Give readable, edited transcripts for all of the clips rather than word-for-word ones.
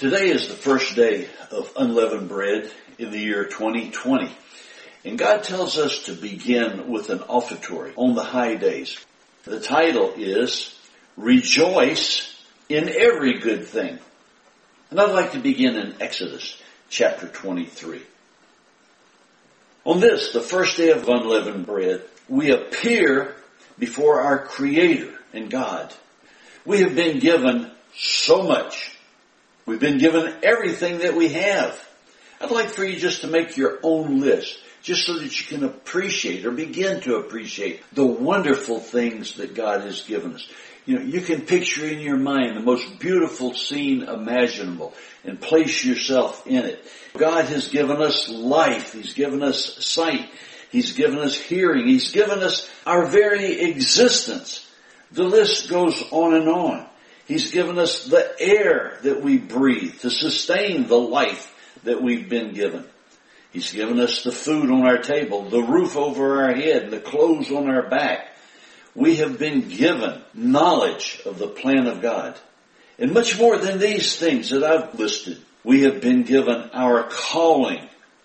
Today is the first day of unleavened bread in the year 2020. And God tells us to begin with an offertory on the high days. The title is Rejoice in Every Good Thing. And I'd like to begin in Exodus chapter 23. On this, the first day of unleavened bread, we appear before our Creator and God. We have been given so much. We've been given everything that we have. I'd like for you just to make your own list, just so that you can appreciate or begin to appreciate the wonderful things that God has given us. You can picture in your mind the most beautiful scene imaginable and place yourself in it. God has given us life. He's given us sight. He's given us hearing. He's given us our very existence. The list goes on and on. He's given us the air that we breathe to sustain the life that we've been given. He's given us the food on our table, the roof over our head, and the clothes on our back. We have been given knowledge of the plan of God. And much more than these things that I've listed, we have been given our calling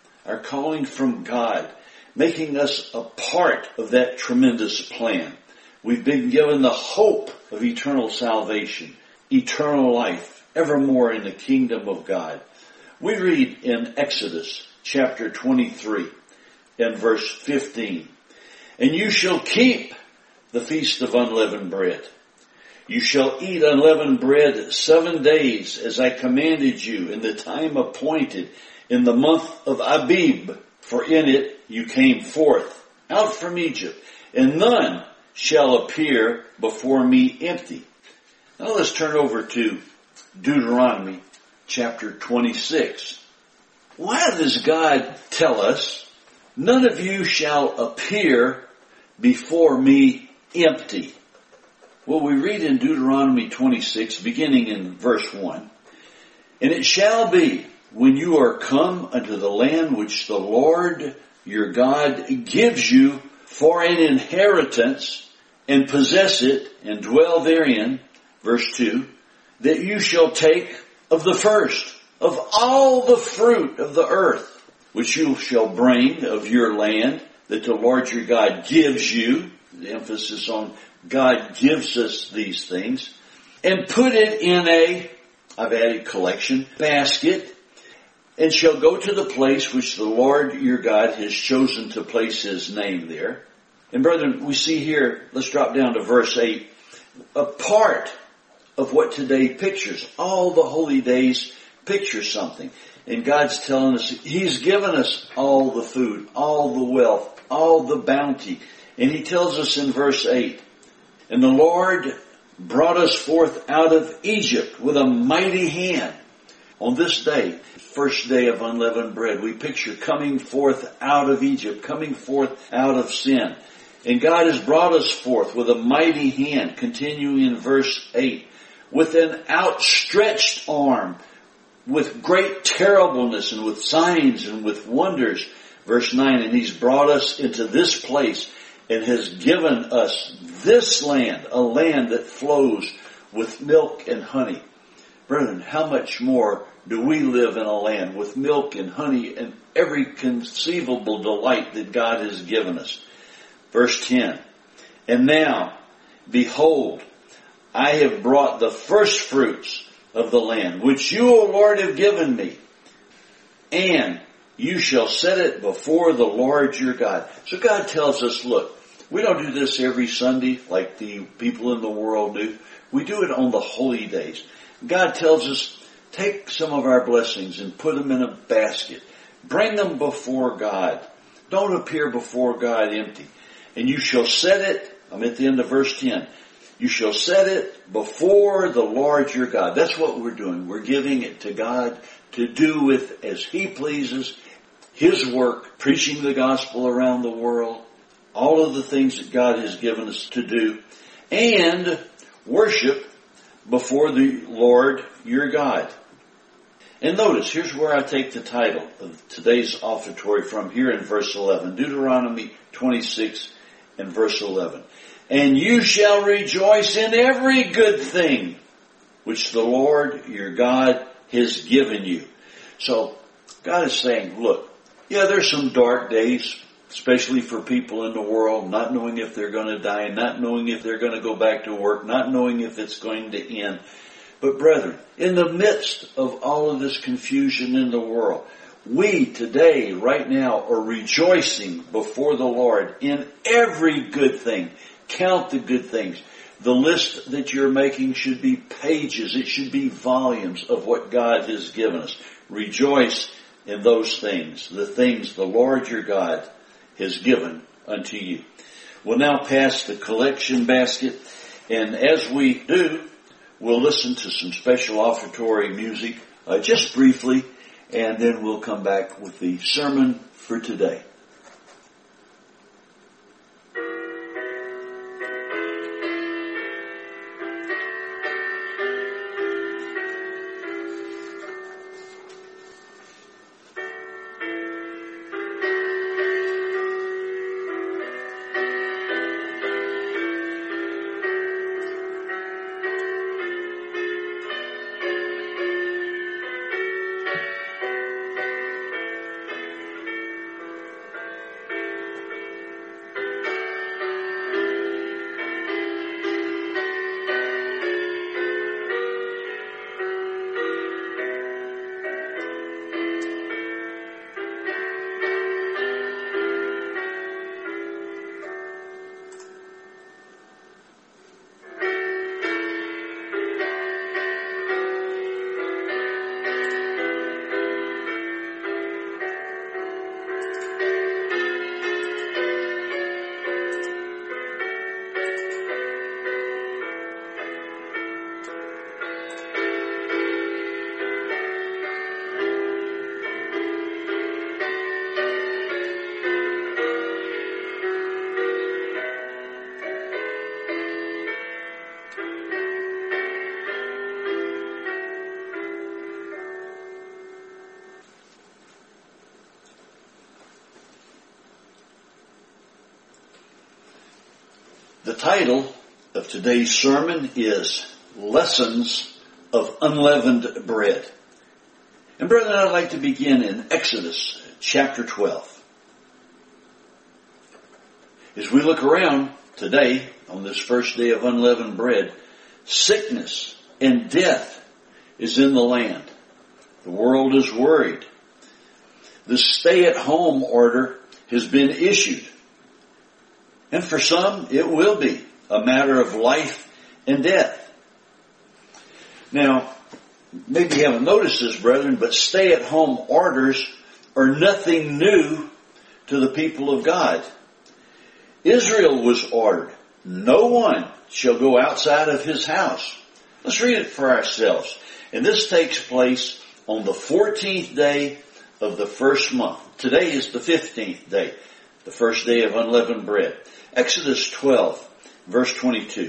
from God, making us a part of that tremendous plan. We've been given the hope of eternal salvation, eternal life, evermore in the kingdom of God. We read in Exodus chapter 23 and verse 15, "And you shall keep the feast of unleavened bread. You shall eat unleavened bread 7 days as I commanded you in the time appointed in the month of Abib, for in it you came forth out from Egypt, and none shall appear before me empty." Now let's turn over to Deuteronomy chapter 26. Why does God tell us, "None of you shall appear before me empty"? Well, we read in Deuteronomy 26, beginning in verse 1, "And it shall be, when you are come unto the land which the Lord your God gives you for an inheritance, and possess it, and dwell therein," verse 2, "that you shall take of the first of all the fruit of the earth, which you shall bring of your land, that the Lord your God gives you," the emphasis on God gives us these things, "and put it in I've added collection, basket, and shall go to the place which the Lord your God has chosen to place His name there." And brethren, we see here, let's drop down to verse 8, a part of what today pictures. All the holy days picture something. And God's telling us He's given us all the food, all the wealth, all the bounty. And He tells us in verse 8, "And the Lord brought us forth out of Egypt with a mighty hand." On this day, first day of unleavened bread, we picture coming forth out of Egypt, coming forth out of sin. And God has brought us forth with a mighty hand, continuing in verse 8, with an outstretched arm, with great terribleness and with signs and with wonders. Verse 9, "And He's brought us into this place and has given us this land, a land that flows with milk and honey." Brethren, how much more do we live in a land with milk and honey and every conceivable delight that God has given us? Verse 10, "And now, behold, I have brought the first fruits of the land, which you, O Lord, have given me, and you shall set it before the Lord your God." So God tells us, look, we don't do this every Sunday like the people in the world do. We do it on the holy days. God tells us, take some of our blessings and put them in a basket. Bring them before God. Don't appear before God empty. "And you shall set it," I'm at the end of verse 10, "you shall set it before the Lord your God." That's what we're doing. We're giving it to God to do with as He pleases, His work, preaching the gospel around the world, all of the things that God has given us to do, and worship before the Lord your God. And notice, here's where I take the title of today's offertory from, here in verse 11. Deuteronomy 26 and verse 11. "And you shall rejoice in every good thing which the Lord your God has given you. So God is saying, look, yeah, there's some dark days, especially for people in the world, not knowing if they're going to die, not knowing if they're going to go back to work, not knowing if it's going to end. But brethren, in the midst of all of this confusion in the world, we today, right now, are rejoicing before the Lord in every good thing. Count the good things. The list that you're making should be pages. It should be volumes of what God has given us. Rejoice in those things, the things the Lord your God has given unto you. We'll now pass the collection basket, and as we do, we'll listen to some special offertory music, just briefly, and then we'll come back with the sermon for today. The title of today's sermon is Lessons of Unleavened Bread. And brethren, I'd like to begin in Exodus chapter 12. As we look around today on this first day of unleavened bread, sickness and death is in the land. The world is worried. The stay-at-home order has been issued. And for some, it will be a matter of life and death. Now, maybe you haven't noticed this, brethren, but stay-at-home orders are nothing new to the people of God. Israel was ordered, no one shall go outside of his house. Let's read it for ourselves. And this takes place on the 14th day of the first month. Today is the 15th day, the first day of unleavened bread. Exodus 12, verse 22.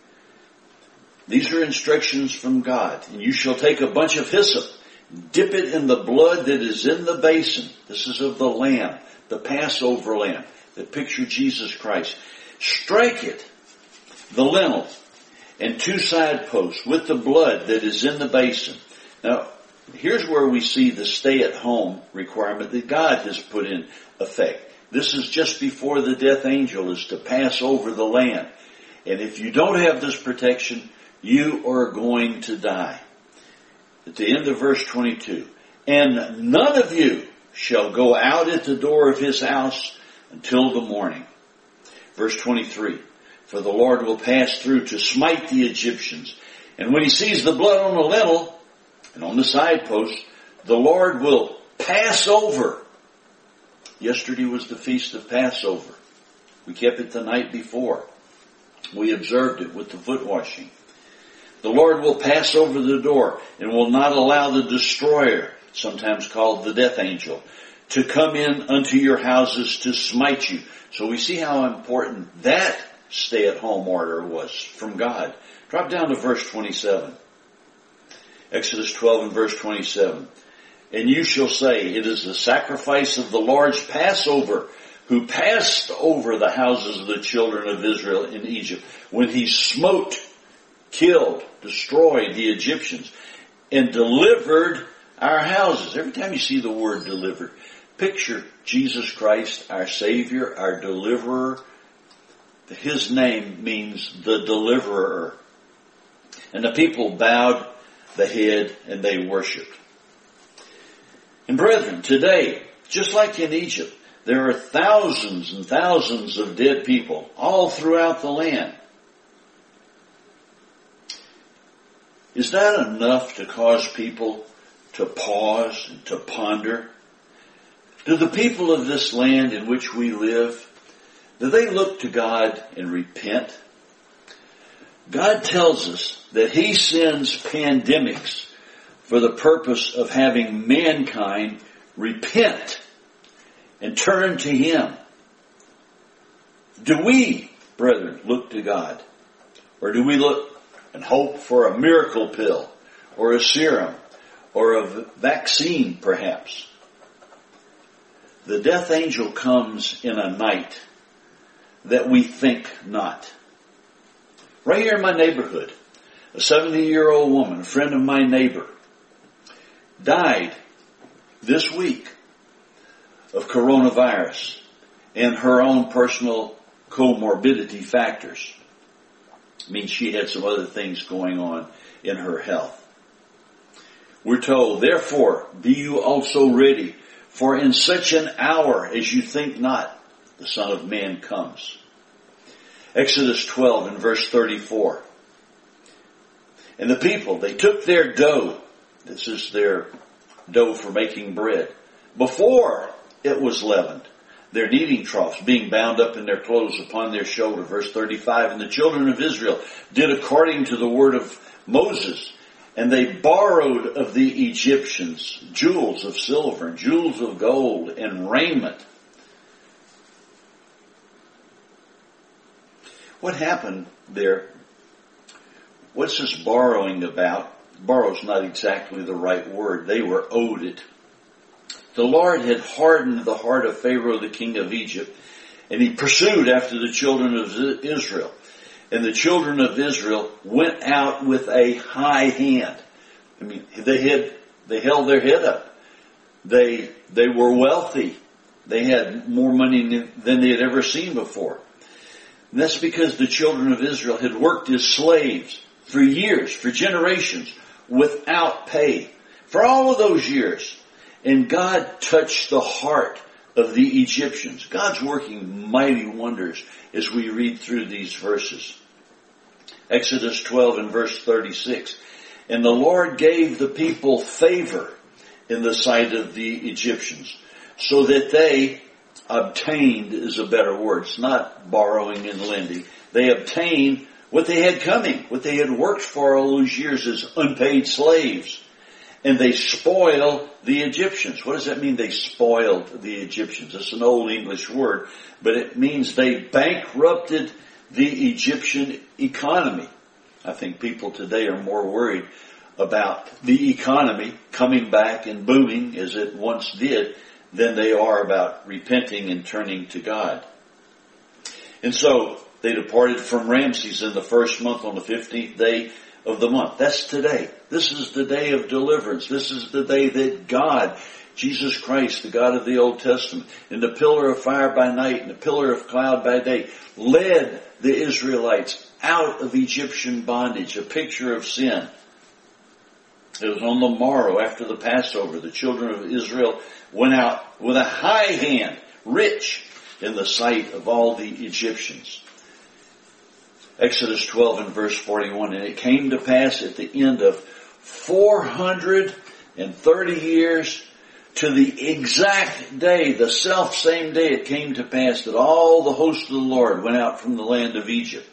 These are instructions from God. And you shall take a bunch of hyssop, dip it in the blood that is in the basin. This is of the lamb, the Passover lamb, that picture Jesus Christ. Strike it, the lintel, and 2 side posts with the blood that is in the basin. Now, here's where we see the stay-at-home requirement that God has put in effect. This is just before the death angel is to pass over the land. And if you don't have this protection, you are going to die. At the end of verse 22, and none of you shall go out at the door of his house until the morning. Verse 23, for the Lord will pass through to smite the Egyptians. And when he sees the blood on the lintel and on the side post, the Lord will pass over. Yesterday was the feast of Passover. We kept it the night before. We observed it with the foot washing. The Lord will pass over the door and will not allow the destroyer, sometimes called the death angel, to come in unto your houses to smite you. So we see how important that stay-at-home order was from God. Drop down to verse 27. Exodus 12 and verse 27. And you shall say, it is the sacrifice of the Lord's Passover, who passed over the houses of the children of Israel in Egypt, when he smote, killed, destroyed the Egyptians. and delivered our houses. Every time you see the word delivered, picture Jesus Christ, our Savior, our deliverer. His name means the deliverer. And the people bowed the head and they worshiped. And brethren, today, just like in Egypt, there are thousands and thousands of dead people all throughout the land. Is that enough to cause people to pause and to ponder? Do the people of this land in which we live, do they look to God and repent? God tells us that He sends pandemics for the purpose of having mankind repent and turn to Him. Do we, brethren, look to God? Or do we look and hope for a miracle pill or a serum or a vaccine perhaps? The death angel comes in a night that we think not. Right here in my neighborhood, a 70-year-old woman, a friend of my neighbor, died this week of coronavirus and her own personal comorbidity factors. I mean, she had some other things going on in her health. We're told, therefore, be you also ready, for in such an hour as you think not, the Son of Man comes. Exodus 12 and verse 34. And the people, they took their dough. This is their dough for making bread. Before it was leavened, their kneading troughs being bound up in their clothes upon their shoulder. Verse 35. And the children of Israel did according to the word of Moses. And they borrowed of the Egyptians jewels of silver and jewels of gold and raiment. What happened there? What's this borrowing about? Borrow's not exactly the right word. They were owed it. The Lord had hardened the heart of Pharaoh, the king of Egypt, and he pursued after the children of Israel. And the children of Israel went out with a high hand. I mean, they held their head up. They were wealthy. They had more money than they had ever seen before. And that's because the children of Israel had worked as slaves for years, for generations, without pay. For all of those years. And God touched the heart of the Egyptians. God's working mighty wonders as we read through these verses. Exodus 12 and verse 36. And the Lord gave the people favor in the sight of the Egyptians, so that they obtained is a better word. It's not borrowing and lending. They obtained what they had coming, what they had worked for all those years as unpaid slaves. And they spoiled the Egyptians. What does that mean, they spoiled the Egyptians? It's an old English word, but it means they bankrupted the Egyptian economy. I think people today are more worried about the economy coming back and booming as it once did than they are about repenting and turning to God. And so they departed from Ramses in the first month on the 15th day of the month. That's today. This is the day of deliverance. This is the day that God, Jesus Christ, the God of the Old Testament, in the pillar of fire by night and the pillar of cloud by day, led the Israelites out of Egyptian bondage, a picture of sin. It was on the morrow after the Passover. The children of Israel went out with a high hand, rich in the sight of all the Egyptians. Exodus 12 and verse 41. And it came to pass at the end of 430 years, to the exact day, the self same day, it came to pass that all the host of the Lord went out from the land of Egypt.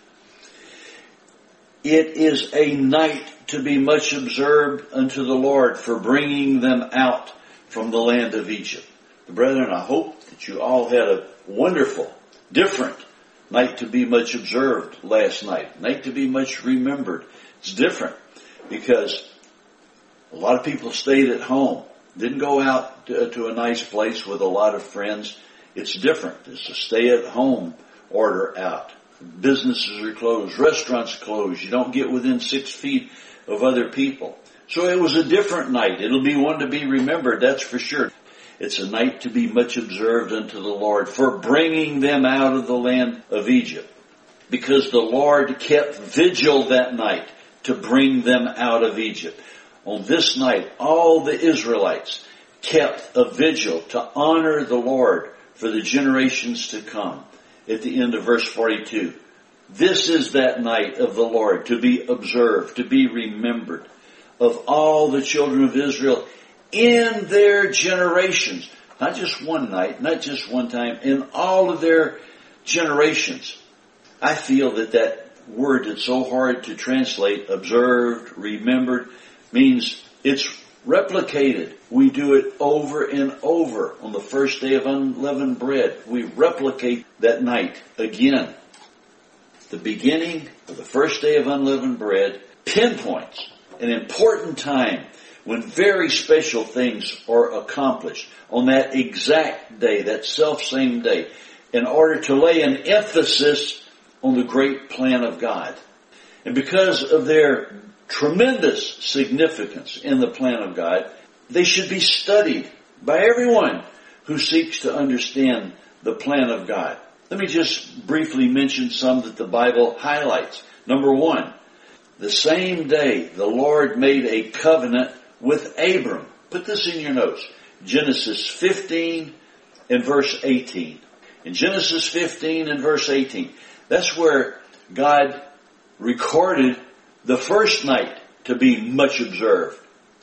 It is a night to be much observed unto the Lord for bringing them out from the land of Egypt. Brethren, I hope that you all had a wonderful, different night to be much observed last night. Night to be much remembered. It's different because a lot of people stayed at home. Didn't go out to a nice place with a lot of friends. It's different. It's a stay-at-home order out. Businesses are closed. Restaurants closed. You don't get within 6 feet of other people. So it was a different night. It'll be one to be remembered, that's for sure. It's a night to be much observed unto the Lord for bringing them out of the land of Egypt. Because the Lord kept vigil that night to bring them out of Egypt. On this night, all the Israelites kept a vigil to honor the Lord for the generations to come. At the end of verse 42. This is that night of the Lord to be observed, to be remembered of all the children of Israel in their generations. Not just one night, not just one time, in all of their generations. I feel that word that's so hard to translate, observed, remembered, means it's replicated. We do it over and over on the first day of unleavened bread. We replicate that night again. The beginning of the first day of unleavened bread pinpoints an important time when very special things are accomplished on that exact day, that self-same day, in order to lay an emphasis on the great plan of God. And because of their tremendous significance in the plan of God, they should be studied by everyone who seeks to understand the plan of God. Let me just briefly mention some that the Bible highlights. Number one, the same day the Lord made a covenant with Abram. Put this in your notes. Genesis 15 and verse 18. In Genesis 15 and verse 18, that's where God recorded the first night to be much observed,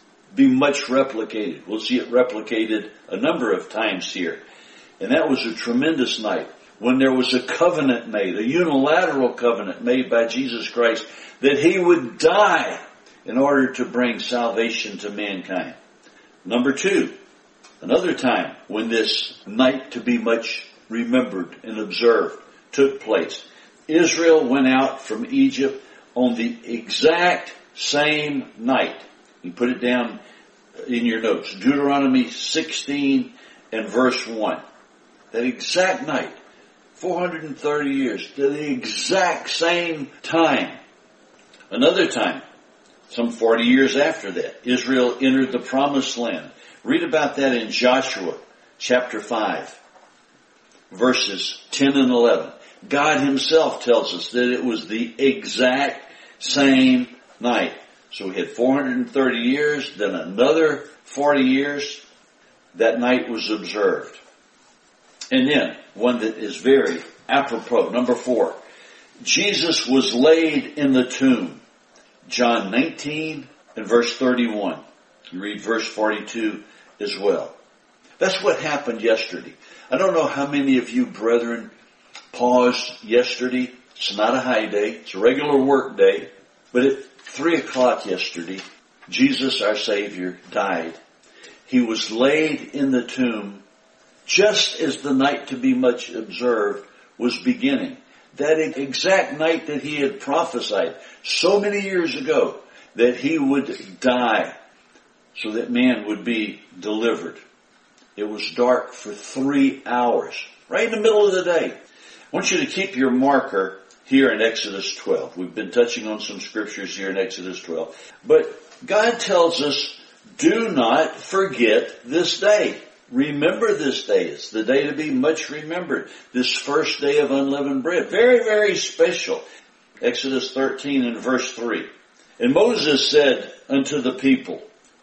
be much replicated. We'll see it replicated a number of times here. And that was a tremendous night when there was a covenant made, a unilateral covenant made by Jesus Christ that He would die in order to bring salvation to mankind. Number two, another time when this night to be much remembered and observed took place. Israel went out from Egypt on the exact same night. You put it down in your notes. Deuteronomy 16 and verse 1. That exact night, 430 years, the exact same time. Another time, some 40 years after that, Israel entered the promised land. Read about that in Joshua chapter 5, verses 10 and 11. God Himself tells us that it was the exact same night. So we had 430 years, then another 40 years. That night was observed. And then, one that is very apropos, number 4. Jesus was laid in the tomb. John 19 and verse 31. You read verse 42 as well. That's what happened yesterday. I don't know how many of you brethren paused yesterday. It's not a high day. It's a regular work day. But at 3 o'clock yesterday, Jesus, our Savior, died. He was laid in the tomb just as the night to be much observed was beginning. That exact night that He had prophesied so many years ago that He would die so that man would be delivered. It was dark for 3 hours, right in the middle of the day. I want you to keep your marker here in Exodus 12. We've been touching on some scriptures here in Exodus 12. But God tells us, do not forget this day. Remember this day. It's the day to be much remembered. This first day of unleavened bread. Very, very special. Exodus 13 and verse 3. And Moses said unto the people,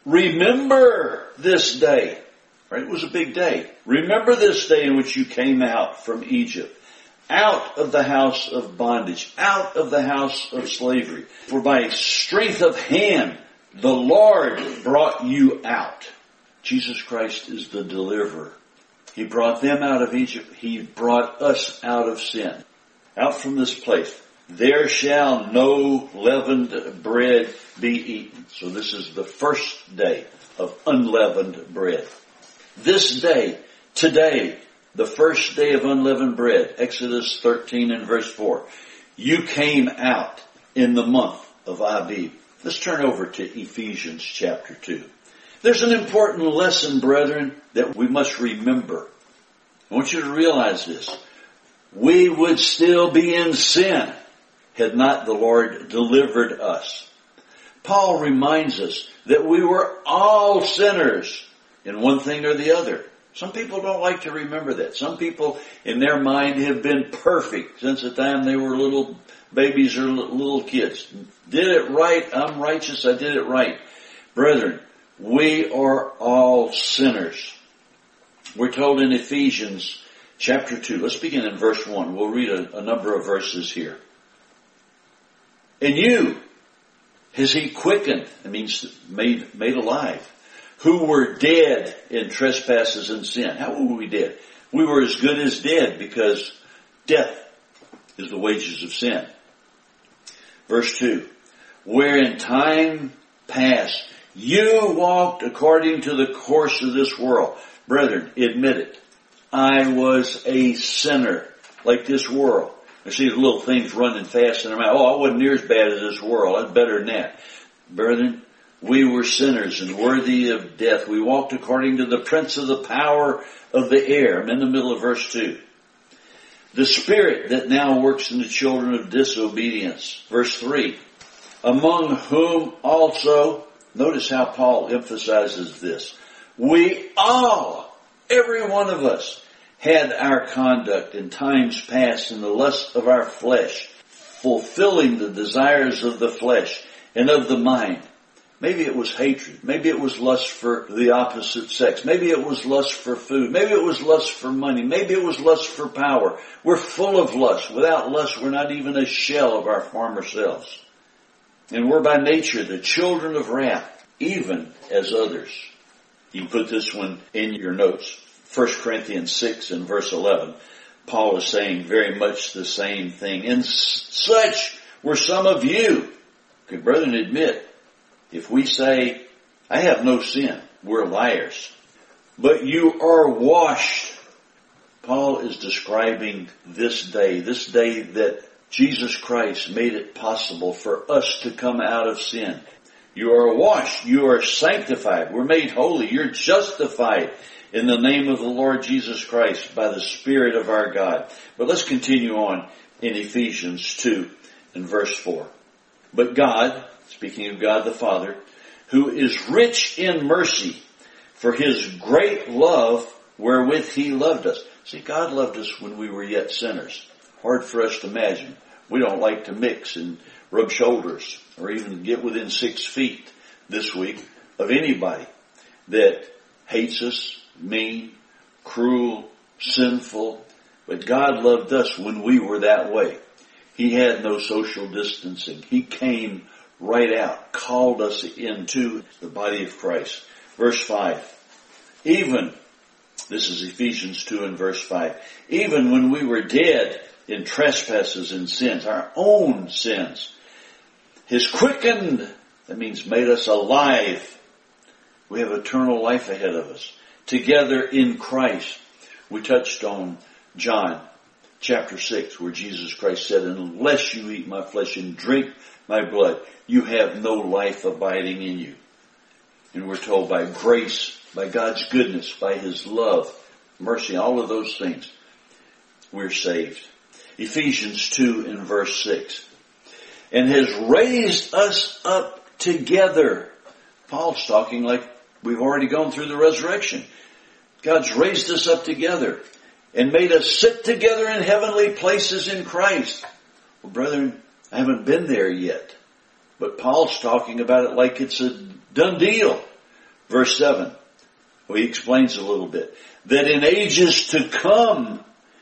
remember this day. Right? It was a big day. Remember this day in which you came out from Egypt, out of the house of bondage, out of the house of slavery. For by strength of hand the Lord brought you out. Jesus Christ is the deliverer. He brought them out of Egypt. He brought us out of sin, out from this place. There shall no leavened bread be eaten. So this is the first day of unleavened bread. This day, today, the first day of unleavened bread, Exodus 13 and verse 4. You came out in the month of Abib. Let's turn over to Ephesians chapter 2. There's an important lesson, brethren, that we must remember. I want you to realize this. We would still be in sin had not the Lord delivered us. Paul reminds us that we were all sinners in one thing or the other. Some people don't like to remember that. Some people in their mind have been perfect since the time they were little babies or little kids. Did it right, I'm righteous, I did it right. Brethren, we are all sinners. We're told in Ephesians chapter 2. Let's begin in verse 1. We'll read a number of verses here. And you has he quickened, it means made alive, who were dead in trespasses and sin. How were we dead? We were as good as dead because death is the wages of sin. Verse 2. Where in time past you walked according to the course of this world. Brethren, admit it. I was a sinner like this world. I see the little things running fast in their mouth. Oh, I wasn't near as bad as this world. I was better than that. Brethren, we were sinners and worthy of death. We walked according to the prince of the power of the air. I'm in the middle of verse 2. The spirit that now works in the children of disobedience. Verse 3. Among whom also, notice how Paul emphasizes this. We all, every one of us, had our conduct in times past in the lust of our flesh, fulfilling the desires of the flesh and of the mind. Maybe it was hatred. Maybe it was lust for the opposite sex. Maybe it was lust for food. Maybe it was lust for money. Maybe it was lust for power. We're full of lust. Without lust, we're not even a shell of our former selves. And we're by nature the children of wrath, even as others. You put this one in your notes. 1 Corinthians 6 and verse 11. Paul is saying very much the same thing. And such were some of you. Okay, brethren, admit, if we say, I have no sin, we're liars. But you are washed. Paul is describing this day that Jesus Christ made it possible for us to come out of sin. You are washed. You are sanctified. We're made holy. You're justified in the name of the Lord Jesus Christ by the Spirit of our God. But let's continue on in Ephesians 2 and verse 4. But God, speaking of God the Father, who is rich in mercy for his great love wherewith he loved us. See, God loved us when we were yet sinners. Hard for us to imagine. We don't like to mix and rub shoulders or even get within 6 feet this week of anybody that hates us, mean, cruel, sinful. But God loved us when we were that way. He had no social distancing. He came right out, called us into the body of Christ. Verse 5. Even, this is Ephesians 2 and verse 5. Even when we were dead in trespasses and sins, our own sins, His quickened, that means made us alive. We have eternal life ahead of us. Together in Christ. We touched on John chapter 6 where Jesus Christ said, unless you eat my flesh and drink my blood, you have no life abiding in you. And we're told by grace, by God's goodness, by His love, mercy, all of those things, we're saved. Ephesians 2 and verse 6. And has raised us up together. Paul's talking like we've already gone through the resurrection. God's raised us up together and made us sit together in heavenly places in Christ. Well, brethren, I haven't been there yet. But Paul's talking about it like it's a done deal. Verse 7. Well, he explains a little bit. That in ages to come,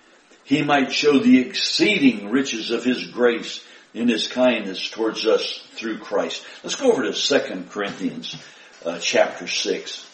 He might show the exceeding riches of His grace in His kindness towards us through Christ. Let's go over to 2 Corinthians chapter 6.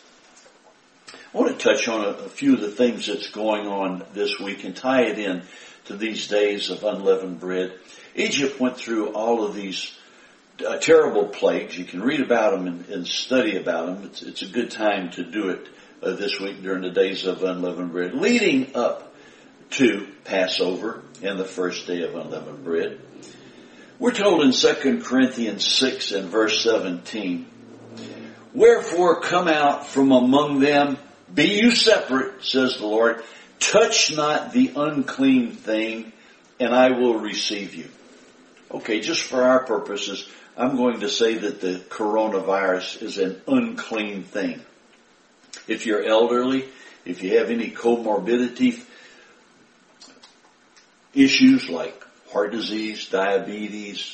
I want to touch on a few of the things that's going on this week and tie it in to these days of unleavened bread. Egypt went through all of these terrible plagues. You can read about them and study about them. It's a good time to do it this week during the days of unleavened bread, leading up to Passover and the first day of unleavened bread. We're told in 2 Corinthians 6 and verse 17, wherefore come out from among them, be you separate, says the Lord, touch not the unclean thing, and I will receive you. Okay, just for our purposes, I'm going to say that the coronavirus is an unclean thing. If you're elderly, if you have any comorbidity issues like heart disease, diabetes,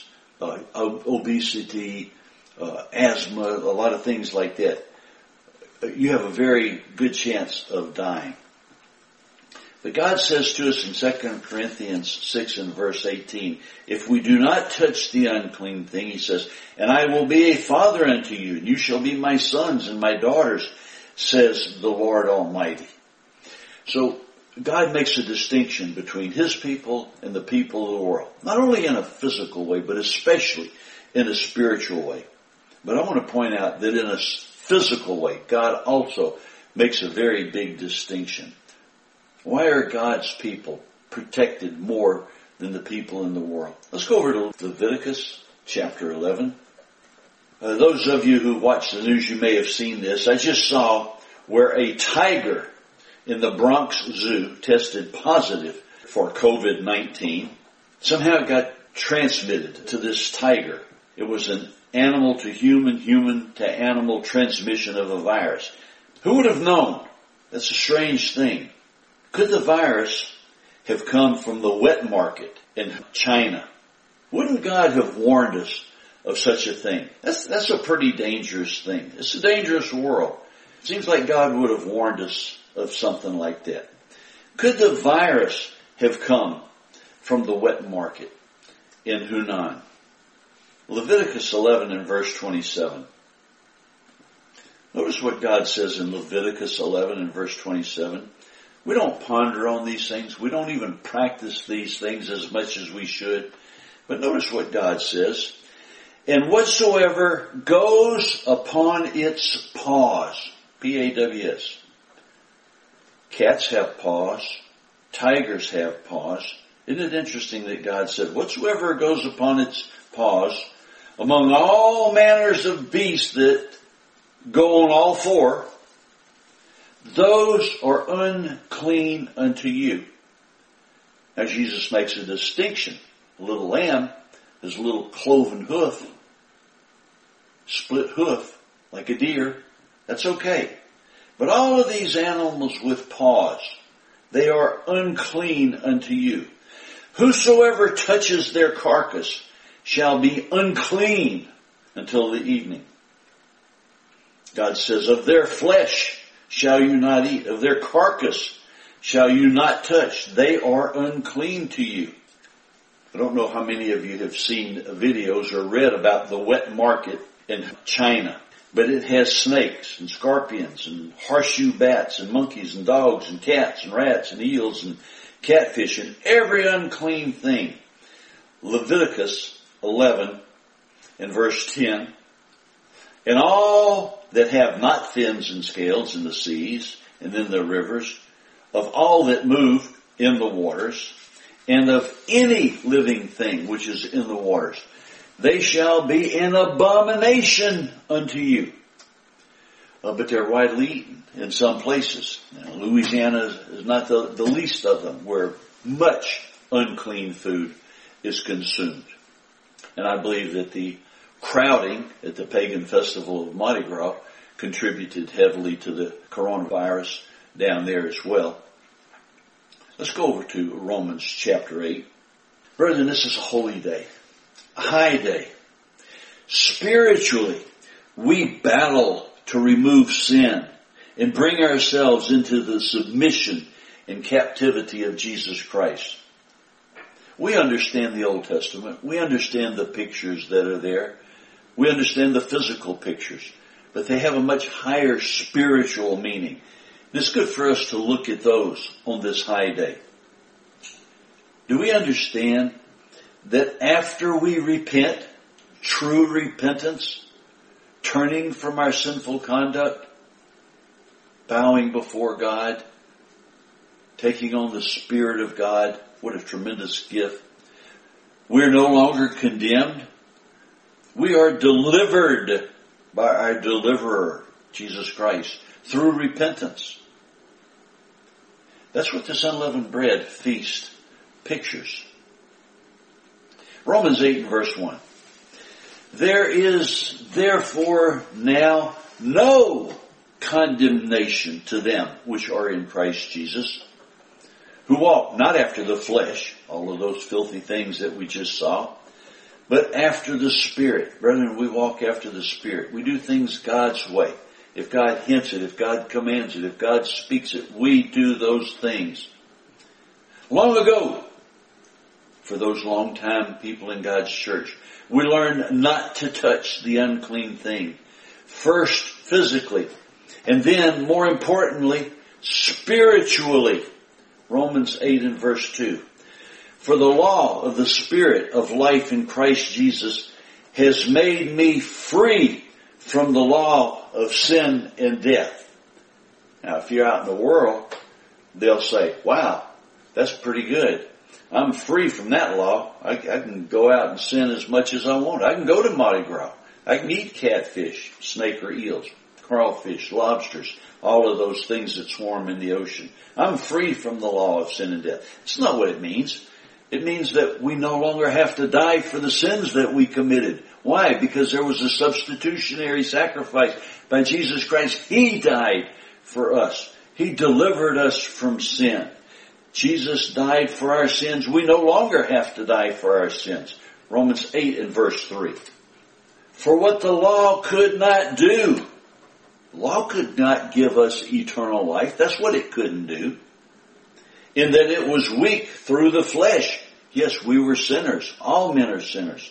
obesity, asthma, a lot of things like that, you have a very good chance of dying. But God says to us in 2 Corinthians 6 and verse 18, if we do not touch the unclean thing, he says, and I will be a father unto you, and you shall be my sons and my daughters, says the Lord Almighty. So God makes a distinction between His people and the people of the world. Not only in a physical way, but especially in a spiritual way. But I want to point out that in a physical way, God also makes a very big distinction. Why are God's people protected more than the people in the world? Let's go over to Leviticus chapter 11. Those of you who watch the news, you may have seen this. I just saw where a tiger in the Bronx Zoo tested positive for COVID-19. Somehow it got transmitted to this tiger. It was an animal to human, human to animal transmission of a virus. Who would have known? That's a strange thing. Could the virus have come from the wet market in China? Wouldn't God have warned us of such a thing? That's a pretty dangerous thing. It's a dangerous world. It seems like God would have warned us of something like that. Could the virus have come from the wet market in Hunan? Leviticus 11 and verse 27. Notice what God says in Leviticus 11 and verse 27. We don't ponder on these things. We don't even practice these things as much as we should. But notice what God says. And whatsoever goes upon its paws, P-A-W-S. Cats have paws. Tigers have paws. Isn't it interesting that God said, whatsoever goes upon its paws, among all manners of beasts that go on all four, those are unclean unto you. Now Jesus makes a distinction. A little lamb has a little cloven hoof, split hoof, like a deer. That's okay. But all of these animals with paws, they are unclean unto you. Whosoever touches their carcass shall be unclean until the evening. God says, of their flesh shall you not eat, of their carcass shall you not touch. They are unclean to you. I don't know how many of you have seen videos or read about the wet market in China, but it has snakes and scorpions and horseshoe bats and monkeys and dogs and cats and rats and eels and catfish and every unclean thing. Leviticus 11 and verse 10. And all that have not fins and scales in the seas and in the rivers, of all that move in the waters, and of any living thing which is in the waters, they shall be an abomination unto you. But they're widely eaten in some places. Now, Louisiana is not the least of them, where much unclean food is consumed. And I believe that the crowding at the pagan festival of Mardi Gras contributed heavily to the coronavirus down there as well. Let's go over to Romans chapter 8. Brethren, this is a holy day, a high day. Spiritually, we battle to remove sin and bring ourselves into the submission and captivity of Jesus Christ. We understand the Old Testament. We understand the pictures that are there. We understand the physical pictures, but they have a much higher spiritual meaning. And it's good for us to look at those on this high day. Do we understand that after we repent, true repentance, turning from our sinful conduct, bowing before God, taking on the Spirit of God, what a tremendous gift. We're no longer condemned. We are delivered by our deliverer, Jesus Christ, through repentance. That's what this unleavened bread feast pictures. Romans 8 and verse 1. There is therefore now no condemnation to them which are in Christ Jesus, who walk not after the flesh, all of those filthy things that we just saw, but after the Spirit. Brethren, we walk after the Spirit. We do things God's way. If God hints it, if God commands it, if God speaks it, we do those things. Long ago, for those long-time people in God's church, we learned not to touch the unclean thing. First, physically, and then, more importantly, spiritually. Romans 8 and verse 2. For the law of the Spirit of life in Christ Jesus has made me free from the law of sin and death. Now, if you're out in the world, they'll say, wow, that's pretty good. I'm free from that law. I can go out and sin as much as I want. I can go to Mardi Gras. I can eat catfish, snake or eels, crawfish, lobsters, all of those things that swarm in the ocean. I'm free from the law of sin and death. It's not what it means. It means that we no longer have to die for the sins that we committed. Why? Because there was a substitutionary sacrifice by Jesus Christ. He died for us. He delivered us from sin. Jesus died for our sins. We no longer have to die for our sins. Romans 8 and verse 3. For what the law could not do. Law could not give us eternal life. That's what it couldn't do. In that it was weak through the flesh. Yes, we were sinners. All men are sinners.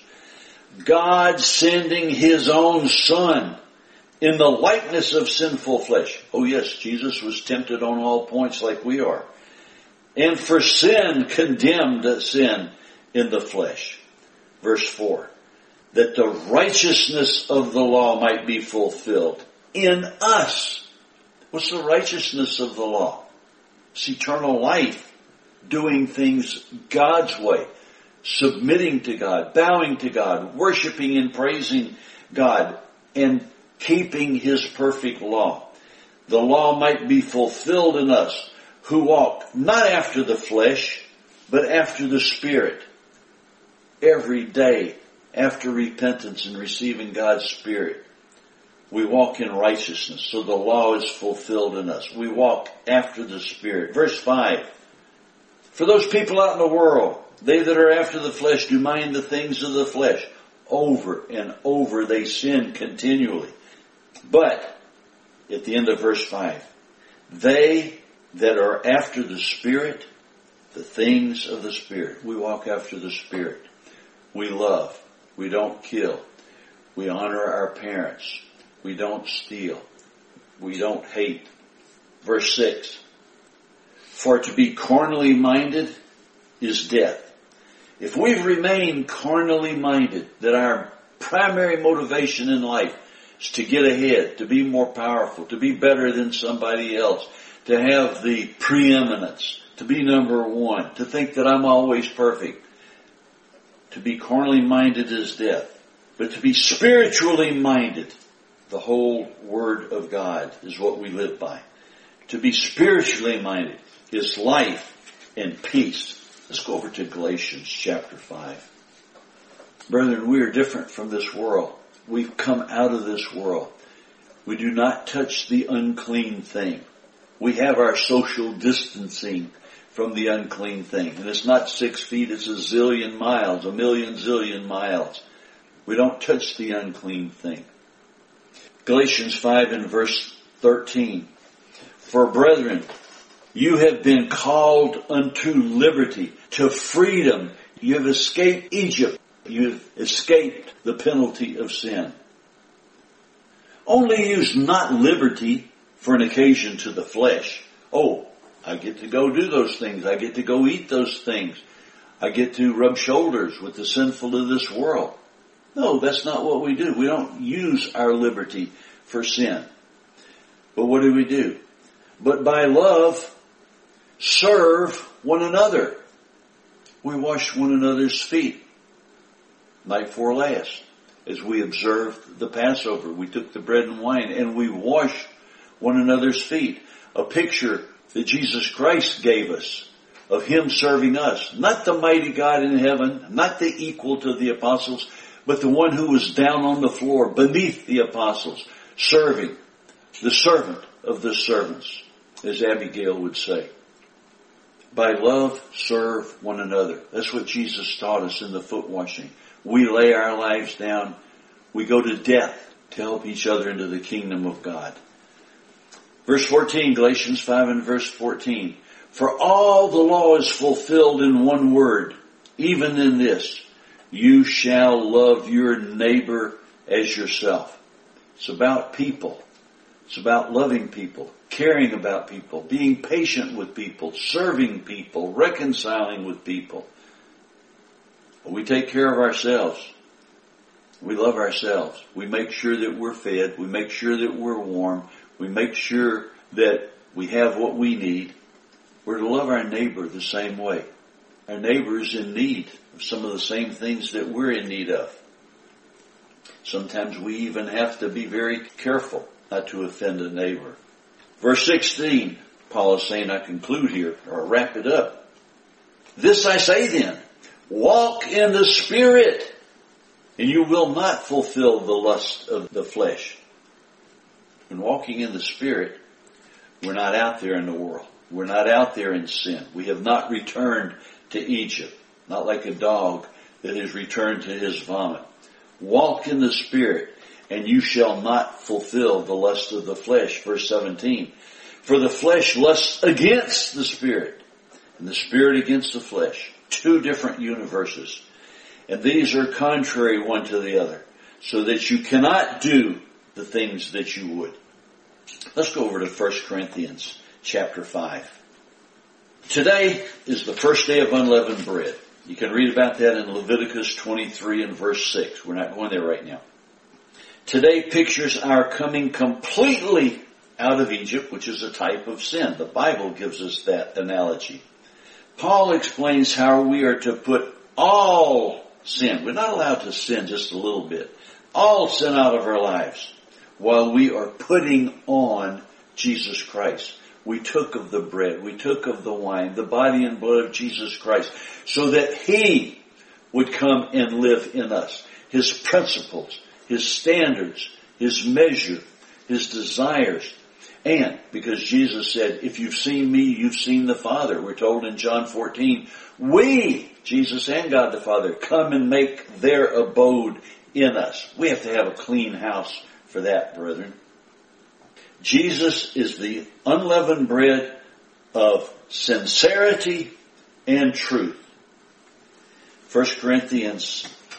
God sending His own Son in the likeness of sinful flesh. Oh yes, Jesus was tempted on all points like we are. And for sin, condemned sin in the flesh. Verse 4. That the righteousness of the law might be fulfilled in us. What's the righteousness of the law? It's eternal life. Doing things God's way. Submitting to God. Bowing to God. Worshiping and praising God. And keeping His perfect law. The law might be fulfilled in us, who walk not after the flesh, but after the Spirit. Every day, after repentance and receiving God's Spirit, we walk in righteousness, so the law is fulfilled in us. We walk after the Spirit. Verse 5. For those people out in the world, they that are after the flesh do mind the things of the flesh. Over and over they sin continually. But, at the end of verse 5, they that are after the Spirit, the things of the Spirit. We walk after the Spirit. We love. We don't kill. We honor our parents. We don't steal. We don't hate. Verse 6. For to be carnally minded is death. If we've remained carnally minded, that our primary motivation in life is to get ahead, to be more powerful, to be better than somebody else, to have the preeminence, to be number one, to think that I'm always perfect. To be carnally minded is death. But to be spiritually minded, the whole Word of God is what we live by. To be spiritually minded is life and peace. Let's go over to Galatians chapter 5. Brethren, we are different from this world. We've come out of this world. We do not touch the unclean thing. We have our social distancing from the unclean thing. And it's not 6 feet, it's a zillion miles, a million zillion miles. We don't touch the unclean thing. Galatians 5 and verse 13. For brethren, you have been called unto liberty, to freedom. You have escaped Egypt. You have escaped the penalty of sin. Only use not liberty for an occasion to the flesh. Oh, I get to go do those things. I get to go eat those things. I get to rub shoulders with the sinful of this world. No, that's not what we do. We don't use our liberty for sin. But what do? But by love, serve one another. We wash one another's feet. Night before last, as we observed the Passover, we took the bread and wine and we washed one another's feet. A picture that Jesus Christ gave us of Him serving us. Not the mighty God in heaven, not the equal to the apostles, but the one who was down on the floor beneath the apostles, serving, the servant of the servants, as Abigail would say. By love, serve one another. That's what Jesus taught us in the foot washing. We lay our lives down. We go to death to help each other into the kingdom of God. Verse 14, Galatians 5 and verse 14. For all the law is fulfilled in one word, even in this, you shall love your neighbor as yourself. It's about people. It's about loving people, caring about people, being patient with people, serving people, reconciling with people. We take care of ourselves. We love ourselves. We make sure that we're fed. We make sure that we're warm. We make sure that we have what we need. We're to love our neighbor the same way. Our neighbor is in need of some of the same things that we're in need of. Sometimes we even have to be very careful not to offend a neighbor. Verse 16, Paul is saying, I conclude here, or wrap it up. This I say then, walk in the Spirit, and you will not fulfill the lust of the flesh. When walking in the Spirit, we're not out there in the world. We're not out there in sin. We have not returned to Egypt, not like a dog that has returned to his vomit. Walk in the Spirit, and you shall not fulfill the lust of the flesh. Verse 17. For the flesh lusts against the Spirit, and the Spirit against the flesh. Two different universes. And these are contrary one to the other, so that you cannot do the things that you would. Let's go over to 1 Corinthians chapter 5. Today is the first day of unleavened bread. You can read about that in Leviticus 23 and verse 6. We're not going there right now. Today pictures our coming completely out of Egypt, which is a type of sin. The Bible gives us that analogy. Paul explains how we are to put all sin. We're not allowed to sin just a little bit. All sin out of our lives while we are putting on Jesus Christ. We took of the bread, we took of the wine, the body and blood of Jesus Christ, so that He would come and live in us. His principles, His standards, His measure, His desires. And because Jesus said, if you've seen me, you've seen the Father. We're told in John 14, we, Jesus and God the Father, come and make their abode in us. We have to have a clean house for that, brethren. Jesus is the unleavened bread of sincerity and truth. 1 Corinthians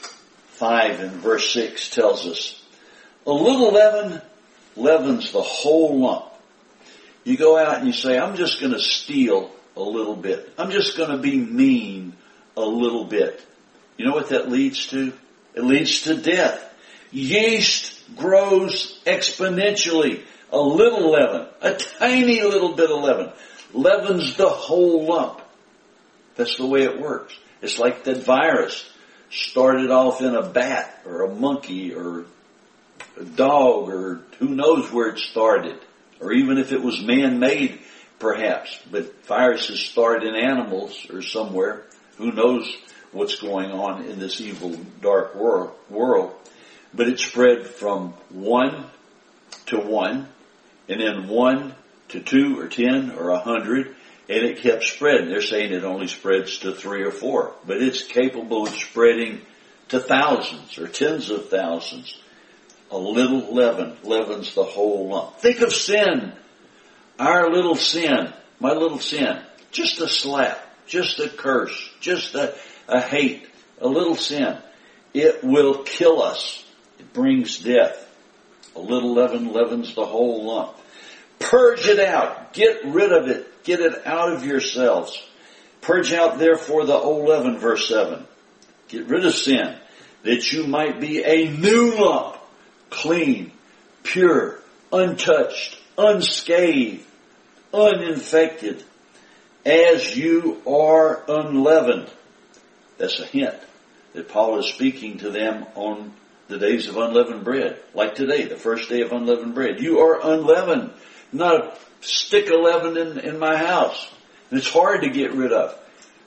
5 and verse 6 tells us, a little leaven leavens the whole lump. You go out and you say, I'm just going to steal a little bit. I'm just going to be mean a little bit. You know what that leads to? It leads to death. Yeast grows exponentially. A little leaven, a tiny little bit of leaven, leavens the whole lump. That's the way it works. It's like that virus started off in a bat or a monkey or a dog or who knows where it started. Or even if it was man-made, perhaps. But viruses start in animals or somewhere. Who knows what's going on in this evil, dark world. But it spread from 1 to 1. And then 1 to 2 or 10 or 100, and it kept spreading. They're saying it only spreads to 3 or 4, but it's capable of spreading to thousands or tens of thousands. A little leaven leavens the whole lump. Think of sin. Our little sin, my little sin, just a slap, just a curse, just a hate, a little sin. It will kill us. It brings death. A little leaven leavens the whole lump. Purge it out. Get rid of it. Get it out of yourselves. Purge out therefore the old leaven, verse 7. Get rid of sin, that you might be a new lump, clean, pure, untouched, unscathed, uninfected, as you are unleavened. That's a hint that Paul is speaking to them on the days of unleavened bread. Like today, the first day of unleavened bread. You are unleavened. Not a stick of leaven in my house. And it's hard to get rid of.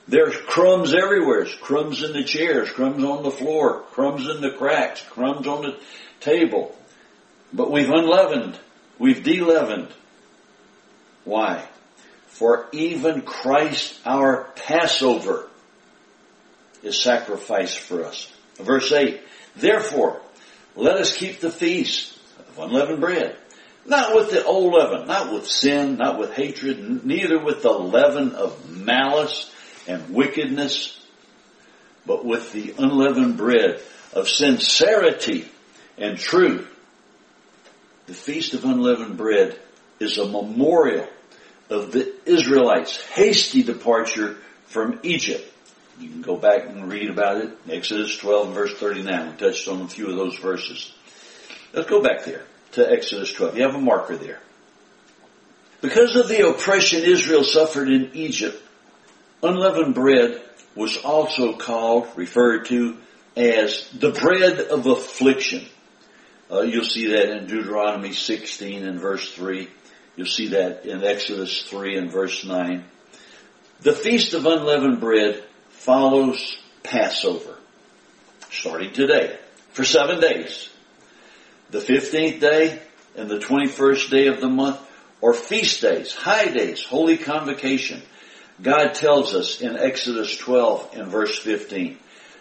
There's crumbs everywhere. There's crumbs in the chairs, crumbs on the floor, crumbs in the cracks, crumbs on the table. But we've unleavened. We've de-leavened. Why? For even Christ our Passover is sacrificed for us. Verse 8, therefore, let us keep the feast of unleavened bread. Not with the old leaven, not with sin, not with hatred, neither with the leaven of malice and wickedness, but with the unleavened bread of sincerity and truth. The Feast of Unleavened Bread is a memorial of the Israelites' hasty departure from Egypt. You can go back and read about it. Exodus 12 and verse 39. We touched on a few of those verses. Let's go back there to Exodus 12. You have a marker there. Because of the oppression Israel suffered in Egypt, unleavened bread was also referred to as the bread of affliction. You'll see that in Deuteronomy 16 and verse 3. You'll see that in Exodus 3 and verse 9. The Feast of Unleavened Bread follows Passover, starting today, for 7 days. The 15th day and the 21st day of the month are feast days, high days, holy convocation. God tells us in Exodus 12 and verse 15,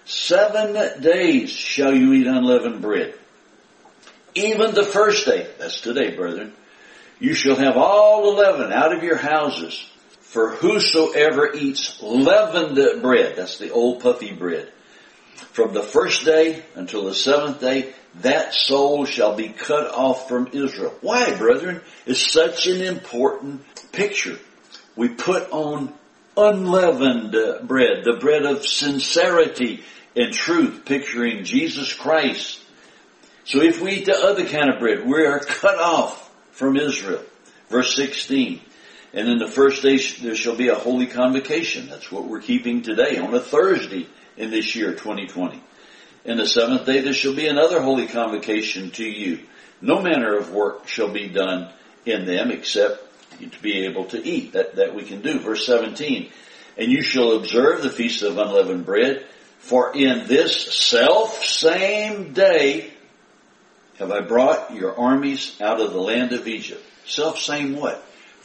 7 days shall you eat unleavened bread. Even the first day, that's today, brethren, you shall have all the leaven out of your houses. For whosoever eats leavened bread, that's the old puffy bread, from the first day until the 7th day, that soul shall be cut off from Israel. Why, brethren? It's such an important picture. We put on unleavened bread, the bread of sincerity and truth, picturing Jesus Christ. So if we eat the other kind of bread, we are cut off from Israel. Verse 16. And in the first day there shall be a holy convocation. That's what we're keeping today on a Thursday in this year, 2020. In the 7th day there shall be another holy convocation to you. No manner of work shall be done in them except to be able to eat. That we can do. Verse 17. And you shall observe the feast of unleavened bread, for in this self-same day have I brought your armies out of the land of Egypt. Self-same what?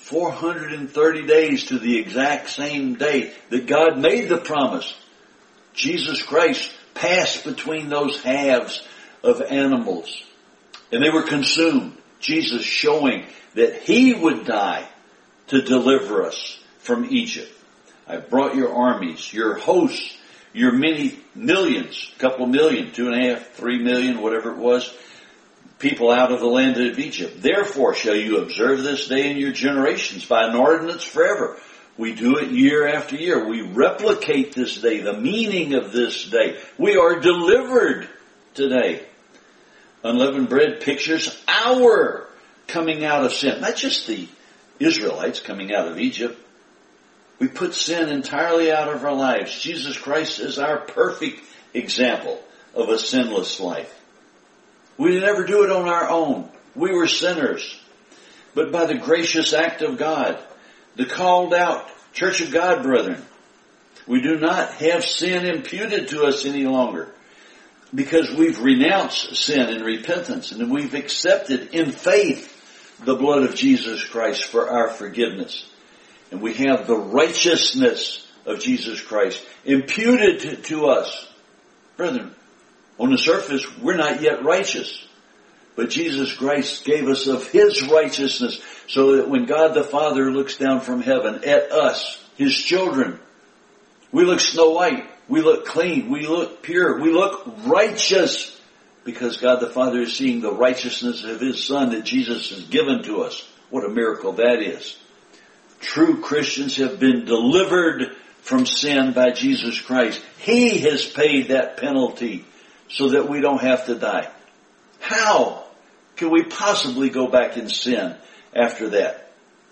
430 days to the exact same day that God made the promise. Jesus Christ passed between those halves of animals, and they were consumed. Jesus showing that He would die to deliver us from Egypt. I brought your armies, your hosts, your many millions, a couple of million, 2.5, 3 million, whatever it was, people out of the land of Egypt. Therefore shall you observe this day in your generations by an ordinance forever. We do it year after year. We replicate this day, the meaning of this day. We are delivered today. Unleavened bread pictures our coming out of sin. Not just the Israelites coming out of Egypt. We put sin entirely out of our lives. Jesus Christ is our perfect example of a sinless life. We didn't ever do it on our own. We were sinners. But by the gracious act of God, the called out Church of God brethren, we do not have sin imputed to us any longer because we've renounced sin in repentance and we've accepted in faith the blood of Jesus Christ for our forgiveness. And we have the righteousness of Jesus Christ imputed to us. Brethren, on the surface, we're not yet righteous. But Jesus Christ gave us of His righteousness so that when God the Father looks down from heaven at us, His children, we look snow white, we look clean, we look pure, we look righteous because God the Father is seeing the righteousness of His Son that Jesus has given to us. What a miracle that is. True Christians have been delivered from sin by Jesus Christ. He has paid that penalty so that we don't have to die. How can we possibly go back in sin after that?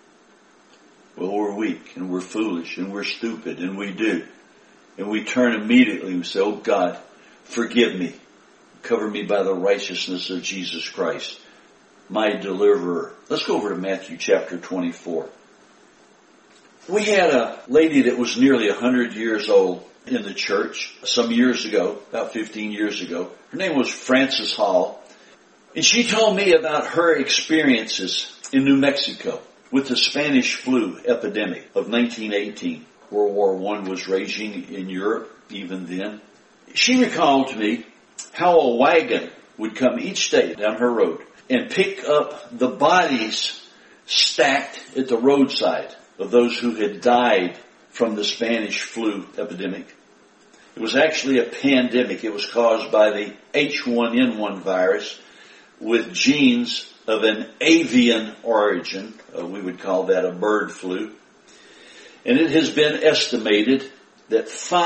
Well, we're weak and we're foolish and we're stupid and we do. And we turn immediately and say, oh God, forgive me. Cover me by the righteousness of Jesus Christ, my deliverer. Let's go over to Matthew chapter 24. We had a lady that was nearly 100 years old in the church some years ago, about 15 years ago. Her name was Frances Hall. And she told me about her experiences in New Mexico with the Spanish flu epidemic of 1918. World War I was raging in Europe even then. She recalled to me how a wagon would come each day down her road and pick up the bodies stacked at the roadside of those who had died from the Spanish flu epidemic. It was actually a pandemic. It was caused by the H1N1 virus with genes of an avian origin. We would call that a bird flu. And it has been estimated that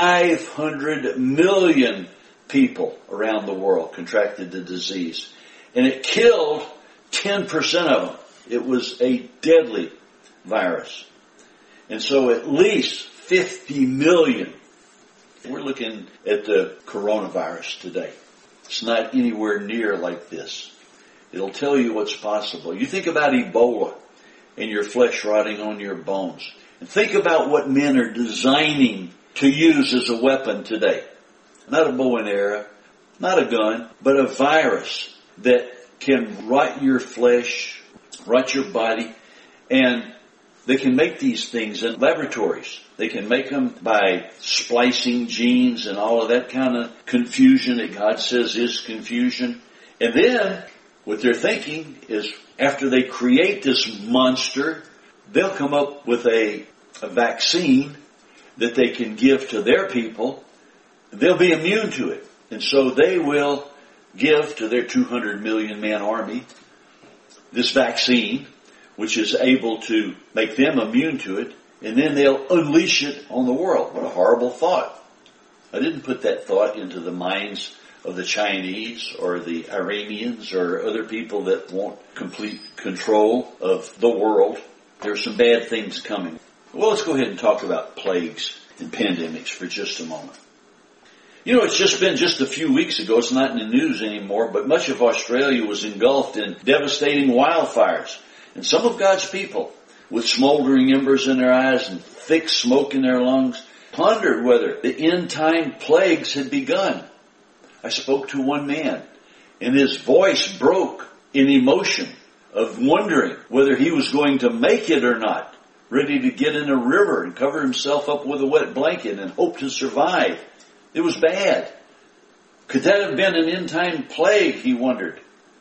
500 million people around the world contracted the disease. And it killed 10% of them. It was a deadly virus. And so at least 50 million. We're looking at the coronavirus today. It's not anywhere near like this. It'll tell you what's possible. You think about Ebola and your flesh rotting on your bones. And think about what men are designing to use as a weapon today. Not a bow and arrow, not a gun, but a virus that can rot your flesh, rot your body, and they can make these things in laboratories. They can make them by splicing genes and all of that kind of confusion that God says is confusion. And then what they're thinking is after they create this monster, they'll come up with a vaccine that they can give to their people. They'll be immune to it. And so they will give to their 200 million man army this vaccine, which is able to make them immune to it, and then they'll unleash it on the world. What a horrible thought. I didn't put that thought into the minds of the Chinese or the Iranians or other people that want complete control of the world. There's some bad things coming. Well, let's go ahead and talk about plagues and pandemics for just a moment. You know, it's just been just a few weeks ago, it's not in the news anymore, but much of Australia was engulfed in devastating wildfires. And some of God's people, with smoldering embers in their eyes and thick smoke in their lungs, pondered whether the end-time plagues had begun. I spoke to one man, and his voice broke in emotion of wondering whether he was going to make it or not, ready to get in a river and cover himself up with a wet blanket and hope to survive. It was bad. Could that have been an end-time plague, he wondered.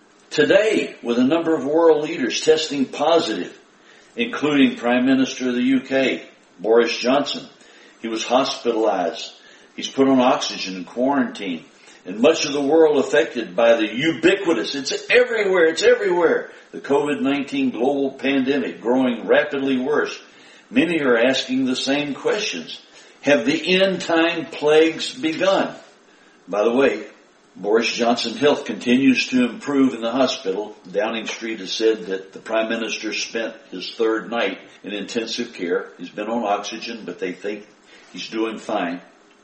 Today, with a number of world leaders testing positive, including Prime Minister of the UK, Boris Johnson, he was hospitalized. He's put on oxygen and quarantine. And much of the world affected by the ubiquitous, it's everywhere, the COVID-19 global pandemic growing rapidly worse. Many are asking the same questions. Have the end-time plagues begun? By the way, Boris Johnson Health continues to improve in the hospital. Downing Street has said that the Prime Minister spent his third night in intensive care. He's been on oxygen, but they think he's doing fine.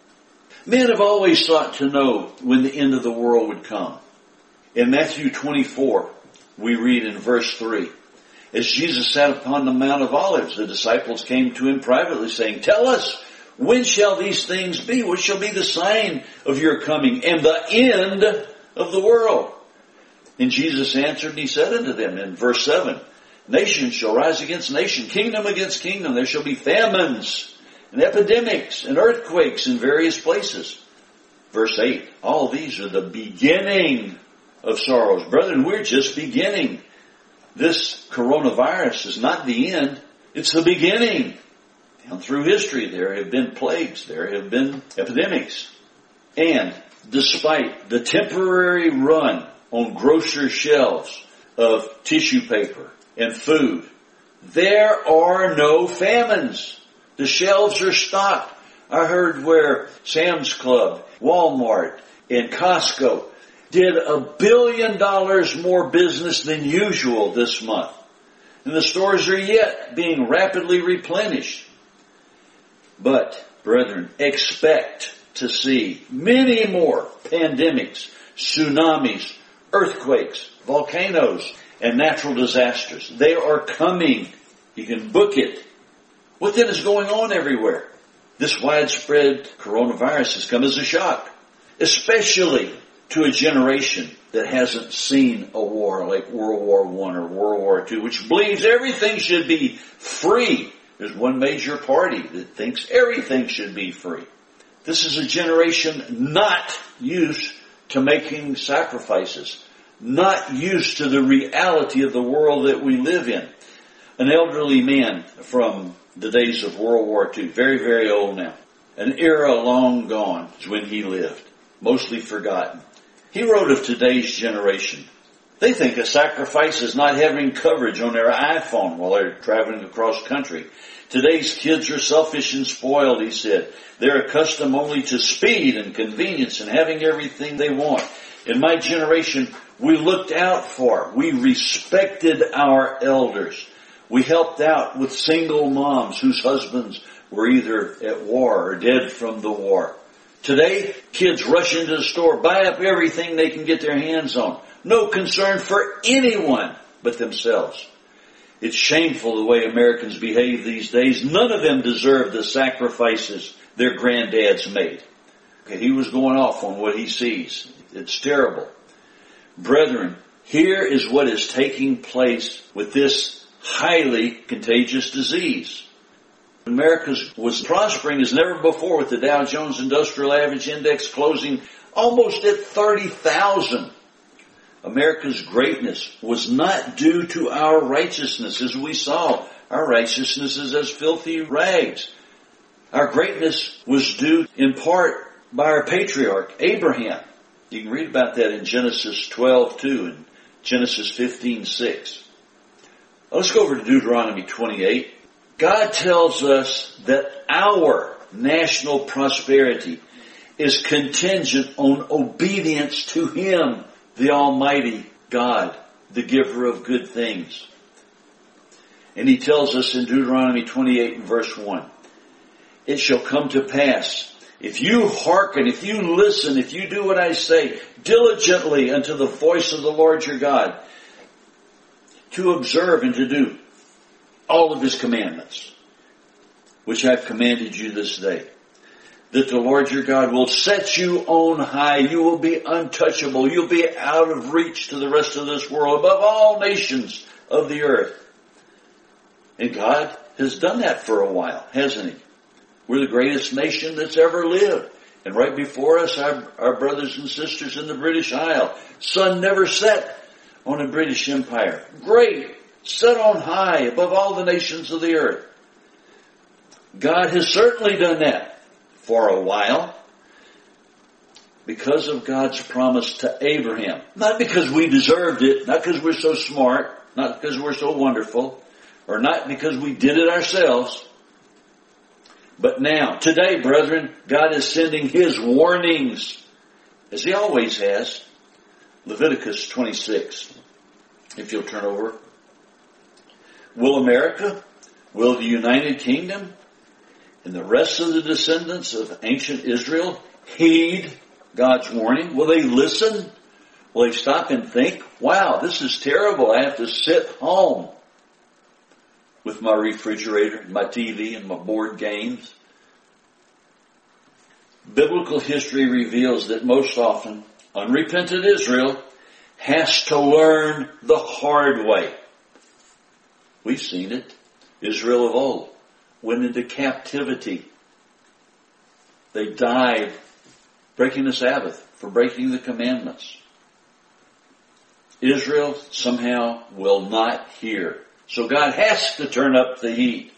Men have always sought to know when the end of the world would come. In Matthew 24, we read in verse 3, as Jesus sat upon the Mount of Olives, the disciples came to him privately saying, "Tell us, when shall these things be? What shall be the sign of your coming and the end of the world?" And Jesus answered and he said unto them in verse 7, "Nation shall rise against nation, kingdom against kingdom. There shall be famines and epidemics and earthquakes in various places." Verse 8, all these are the beginning of sorrows. Brethren, we're just beginning. This coronavirus is not the end, it's the beginning. And through history there have been plagues, there have been epidemics. And despite the temporary run on grocery shelves of tissue paper and food, there are no famines. The shelves are stocked. I heard where Sam's Club, Walmart, and Costco did $1 billion more business than usual this month. And the stores are yet being rapidly replenished. But, brethren, expect to see many more pandemics, tsunamis, earthquakes, volcanoes, and natural disasters. They are coming. You can book it. What then is going on everywhere? This widespread coronavirus has come as a shock, especially to a generation that hasn't seen a war like World War I or World War II, which believes everything should be free. There's one major party that thinks everything should be free. This is a generation not used to making sacrifices, not used to the reality of the world that we live in. An elderly man from the days of World War II, very, very old now. An era long gone is when he lived, mostly forgotten. He wrote of today's generation. They think a sacrifice is not having coverage on their iPhone while they're traveling across country. Today's kids are selfish and spoiled, he said. They're accustomed only to speed and convenience and having everything they want. In my generation, we looked out for, we respected our elders. We helped out with single moms whose husbands were either at war or dead from the war. Today, kids rush into the store, buy up everything they can get their hands on. No concern for anyone but themselves. It's shameful the way Americans behave these days. None of them deserve the sacrifices their granddads made. Okay, he was going off on what he sees. It's terrible. Brethren, here is what is taking place with this highly contagious disease. America was prospering as never before with the Dow Jones Industrial Average Index closing almost at 30,000. America's greatness was not due to our righteousness, as we saw. Our righteousness is as filthy rags. Our greatness was due in part by our patriarch, Abraham. You can read about that in Genesis 12:2 and Genesis 15:6. Let's go over to Deuteronomy 28. God tells us that our national prosperity is contingent on obedience to Him, the Almighty God, the giver of good things. And He tells us in Deuteronomy 28 and verse 1, it shall come to pass, if you hearken, if you listen, if you do what I say diligently unto the voice of the Lord your God, to observe and to do all of His commandments, which I've commanded you this day, that the Lord your God will set you on high. You will be untouchable. You'll be out of reach to the rest of this world, above all nations of the earth. And God has done that for a while, hasn't He? We're the greatest nation that's ever lived. And right before us, our brothers and sisters in the British Isle. Sun never set on a British Empire. Great. Set on high above all the nations of the earth. God has certainly done that for a while because of God's promise to Abraham. Not because we deserved it, not because we're so smart, not because we're so wonderful, or not because we did it ourselves. But now, today, brethren, God is sending His warnings, as He always has. Leviticus 26, if you'll turn over. Will America, will the United Kingdom, and the rest of the descendants of ancient Israel heed God's warning? Will they listen? Will they stop and think, wow, this is terrible. I have to sit home with my refrigerator, my TV, and my board games. Biblical history reveals that most often unrepentant Israel has to learn the hard way. We've seen it. Israel of old went into captivity. They died breaking the Sabbath, for breaking the commandments. Israel somehow will not hear. So God has to turn up the heat.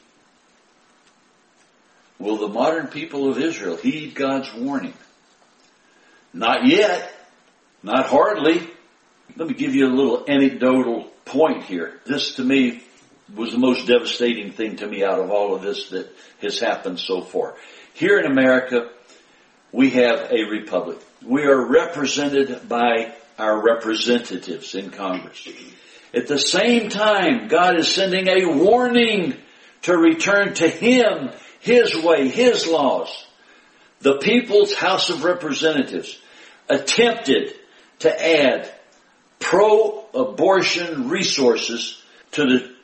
Will the modern people of Israel heed God's warning? Not yet. Not hardly. Let me give you a little anecdotal point here. This to me was the most devastating thing to me out of all of this that has happened so far. Here in America, we have a republic. We are represented by our representatives in Congress. At the same time, God is sending a warning to return to Him, His way, His laws. The People's House of Representatives attempted to add pro-abortion resources to the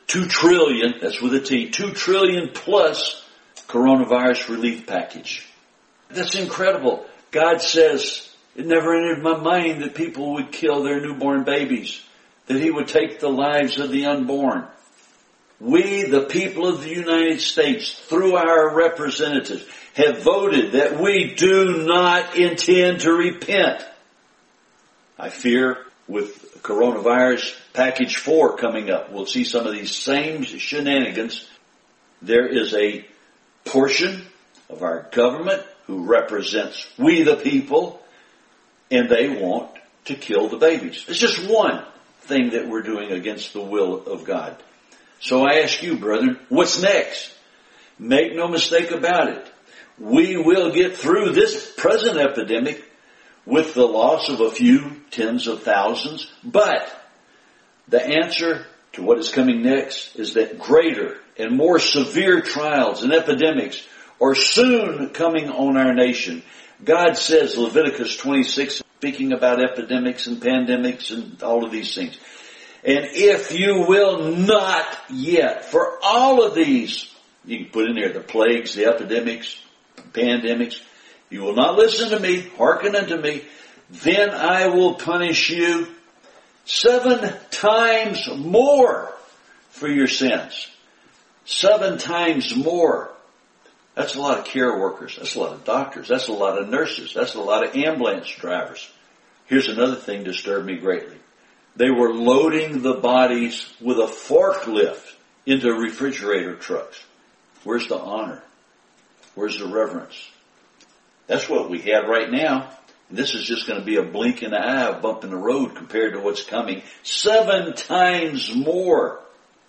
$2 trillion, that's with a T, $2 trillion plus coronavirus relief package. That's incredible. God says, it never entered my mind that people would kill their newborn babies, that He would take the lives of the unborn. We, the people of the United States, through our representatives, have voted that we do not intend to repent. I fear with coronavirus package 4 coming up, we'll see some of these same shenanigans. There is a portion of our government who represents we the people, and they want to kill the babies. It's just one thing that we're doing against the will of God. So I ask you, brethren, what's next? Make no mistake about it. We will get through this present epidemic with the loss of a few tens of thousands, but the answer to what is coming next is that greater and more severe trials and epidemics are soon coming on our nation. God says, Leviticus 26, speaking about epidemics and pandemics and all of these things. And if you will not yet, for all of these, you can put in there the plagues, the epidemics, pandemics, you will not listen to me, hearken unto me, then I will punish you 7 times more for your sins. 7 times more. That's a lot of care workers. That's a lot of doctors. That's a lot of nurses. That's a lot of ambulance drivers. Here's another thing disturbed me greatly. They were loading the bodies with a forklift into refrigerator trucks. Where's the honor? Where's the reverence? That's what we have right now. This is just going to be a blink in the eye, a bump in the road compared to what's coming. 7 times more.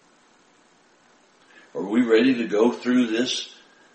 Are we ready to go through this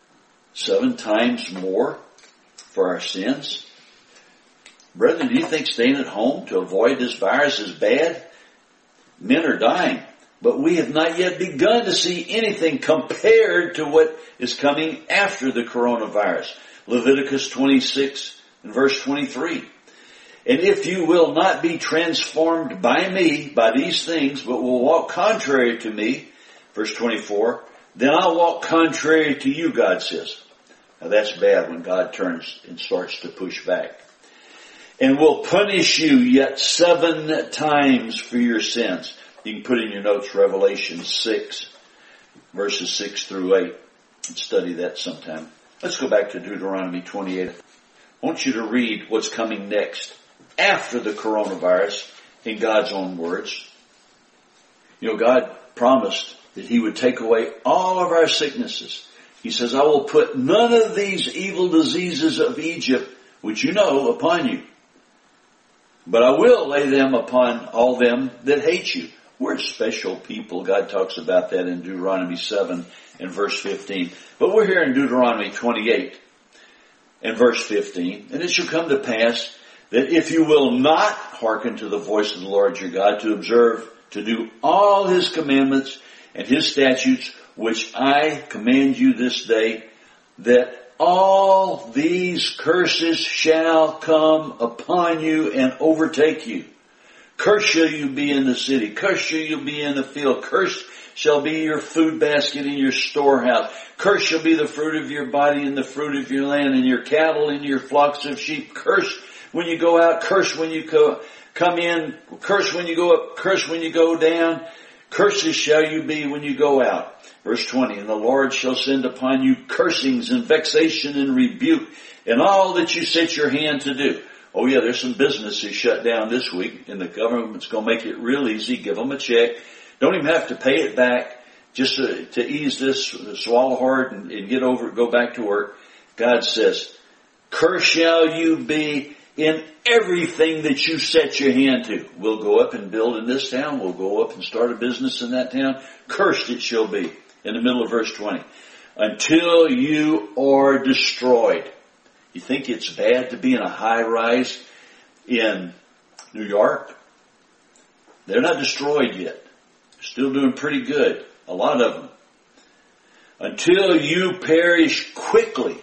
7 times more for our sins? Brethren, do you think staying at home to avoid this virus is bad? Men are dying, but we have not yet begun to see anything compared to what is coming after the coronavirus. Leviticus 26 and verse 23. And if you will not be transformed by me, by these things, but will walk contrary to me, verse 24, then I'll walk contrary to you, God says. Now that's bad when God turns and starts to push back. And will punish you yet 7 times for your sins. You can put in your notes Revelation 6, verses 6 through 8, and study that sometime. Let's go back to Deuteronomy 28. I want you to read what's coming next after the coronavirus in God's own words. You know, God promised that He would take away all of our sicknesses. He says, I will put none of these evil diseases of Egypt, which you know, upon you. But I will lay them upon all them that hate you. We're a special people. God talks about that in Deuteronomy 7 and verse 15. But we're here in Deuteronomy 28 and verse 15. And it shall come to pass that if you will not hearken to the voice of the Lord your God to observe, to do all His commandments and His statutes, which I command you this day, that all these curses shall come upon you and overtake you. Cursed shall you be in the city. Cursed shall you be in the field. Cursed shall be your food basket in your storehouse. Cursed shall be the fruit of your body and the fruit of your land and your cattle and your flocks of sheep. Cursed when you go out. Cursed when you come in. Cursed when you go up. Cursed when you go down. Cursed shall you be when you go out. Verse 20, and the Lord shall send upon you cursings and vexation and rebuke and all that you set your hand to do. Oh yeah, there's some businesses shut down this week and the government's going to make it real easy. Give them a check. Don't even have to pay it back just to ease this, swallow hard and get over it, go back to work. God says, cursed shall you be in everything that you set your hand to. We'll go up and build in this town. We'll go up and start a business in that town. Cursed it shall be. In the middle of verse 20. Until you are destroyed. You think it's bad to be in a high rise in New York? They're not destroyed yet. They're still doing pretty good. A lot of them. Until you perish quickly.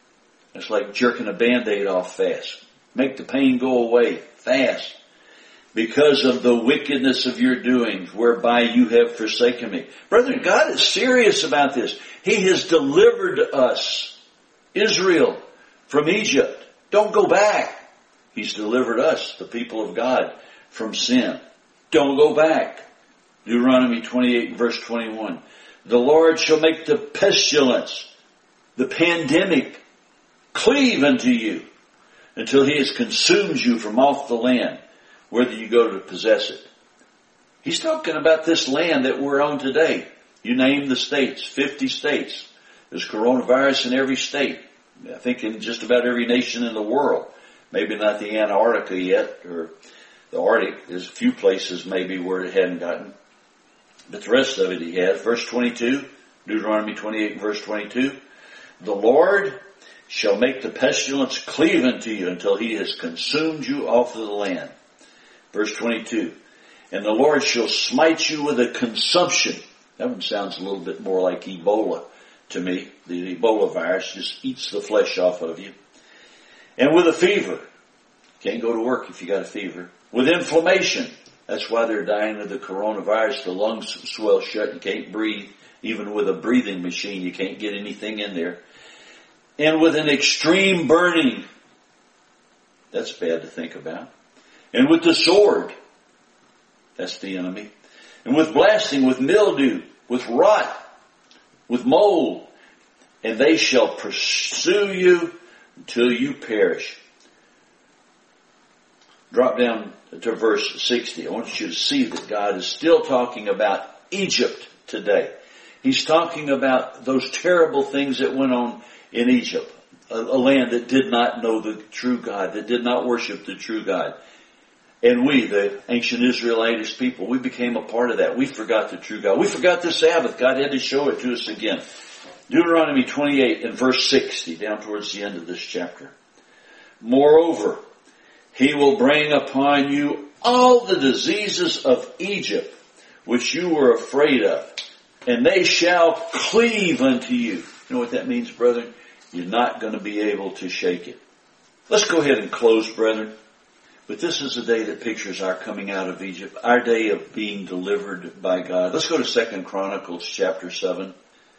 It's like jerking a Band-Aid off fast. Make the pain go away fast. because of the wickedness of your doings, whereby you have forsaken me. Brethren, God is serious about this. He has delivered us, Israel, from Egypt. Don't go back. He's delivered us, the people of God, from sin. Don't go back. Deuteronomy 28 verse 21. The Lord shall make the pestilence, the pandemic, cleave unto you until He has consumed you from off the land, whether you go to possess it. He's talking about this land that we're on today. You name the states, 50 states. There's coronavirus in every state. I think in just about every nation in the world. Maybe not the Antarctica yet, or the Arctic. There's a few places maybe where it hadn't gotten. But the rest of it He has. Verse 22, Deuteronomy 28 verse 22. The Lord shall make the pestilence cleave unto you until He has consumed you off of the land. Verse 22. And the Lord shall smite you with a consumption. That one sounds a little bit more like Ebola to me. The Ebola virus just eats the flesh off of you. And with a fever. Can't go to work if you got a fever. With inflammation. That's why they're dying of the coronavirus. The lungs swell shut. You can't breathe. Even with a breathing machine, you can't get anything in there. And with an extreme burning. That's bad to think about. And with the sword. That's the enemy. And with blasting, with mildew, with rot, with mold. And they shall pursue you until you perish. Drop down to verse 60. I want you to see that God is still talking about Egypt today. He's talking about those terrible things that went on in Egypt. A land that did not know the true God, that did not worship the true God. And we, the ancient Israelitish people, we became a part of that. We forgot the true God. We forgot the Sabbath. God had to show it to us again. Deuteronomy 28 and verse 60, down towards the end of this chapter. Moreover, He will bring upon you all the diseases of Egypt, which you were afraid of, and they shall cleave unto you. You know what that means, brethren? You're not going to be able to shake it. Let's go ahead and close, brethren. But this is a day that pictures our coming out of Egypt, our day of being delivered by God. Let's go to 2 Chronicles chapter 7.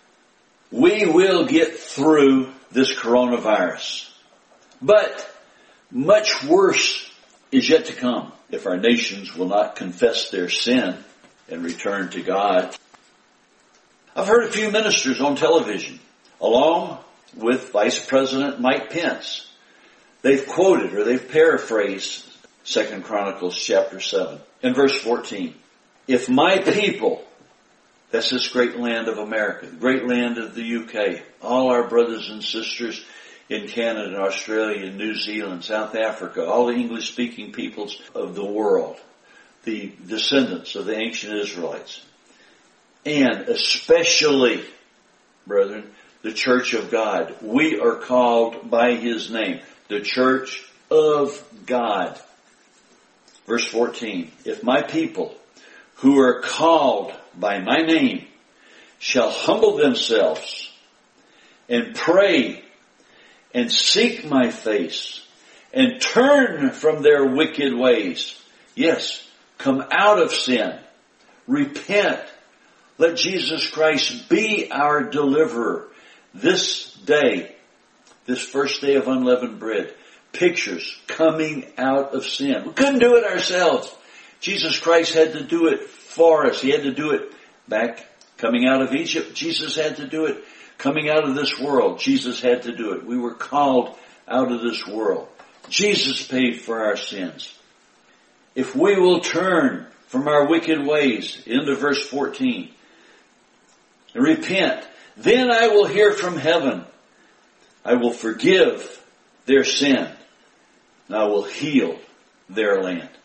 We will get through this coronavirus. But much worse is yet to come if our nations will not confess their sin and return to God. I've heard a few ministers on television, along with Vice President Mike Pence. They've quoted or they've paraphrased 2 Chronicles chapter 7 in verse 14. If my people, that's this great land of America, the great land of the UK, all our brothers and sisters in Canada, Australia, New Zealand, South Africa, all the English-speaking peoples of the world, the descendants of the ancient Israelites, and especially, brethren, the church of God. We are called by His name, the church of God. Verse 14, if my people who are called by my name shall humble themselves and pray and seek my face and turn from their wicked ways. Yes, come out of sin. Repent. Let Jesus Christ be our deliverer. This day, this first day of unleavened bread, pictures coming out of sin. We couldn't do it ourselves. Jesus Christ had to do it for us. He had to do it back coming out of Egypt. Jesus had to do it coming out of this world. Jesus had to do it. We were called out of this world. Jesus paid for our sins. If we will turn from our wicked ways, into verse 14, and repent, then I will hear from heaven. I will forgive their sin, and I will heal their land.